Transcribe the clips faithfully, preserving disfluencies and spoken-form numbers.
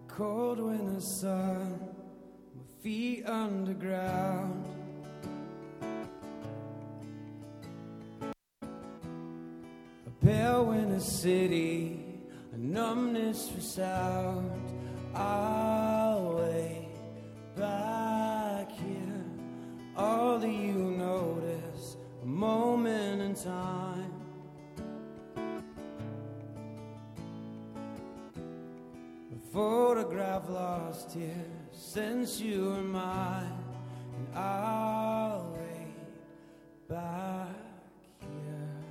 cold winter sun, my feet underground. A pale winter city, a numbness for sound. I'll wait back here. All that you notice, a moment in time. A photograph lost here since you were mine, and I'll wait back here.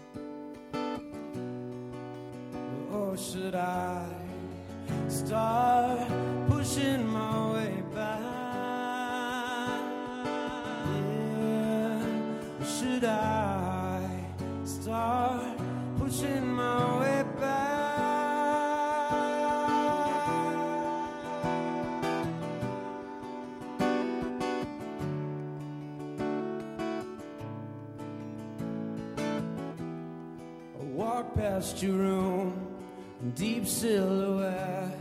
Or should I start pushing my way back? Yeah. Or should I start pushing my way back? I walk past your room in deep silhouette.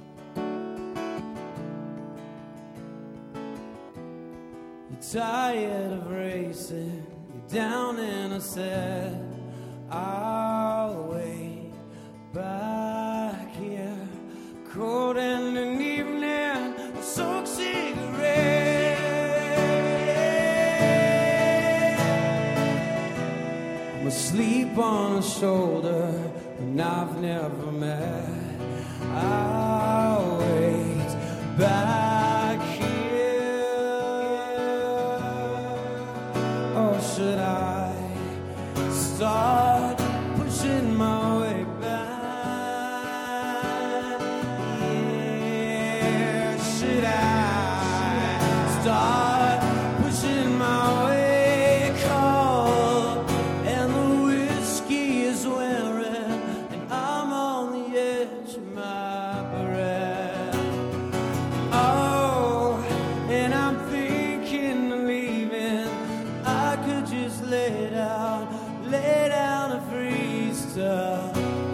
You're tired of racing, you're down in a set. I'll wait back here, cold in an evening, a soaked cigarette. I'm asleep on a shoulder and I've never met. I'll wait back here. Or should I start pushing my way back? Yeah, should I start pushing my way? Cold and the whiskey is wearing, and I'm on the edge of my breath. Oh, and I'm thinking of leaving. I could just lay down, lay down and freeze to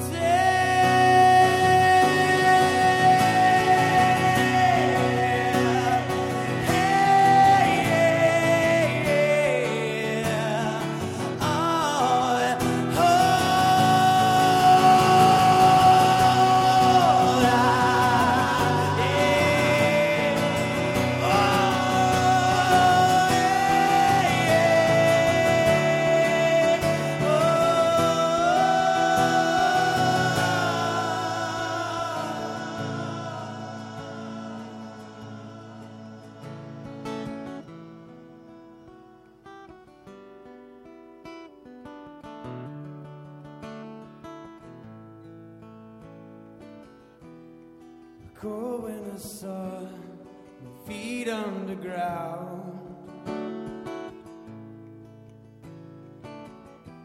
cold winter sun, my feet underground.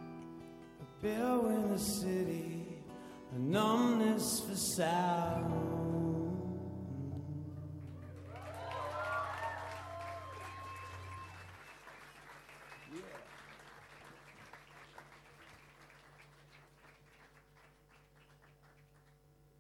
A pale winter city, a numbness for sound.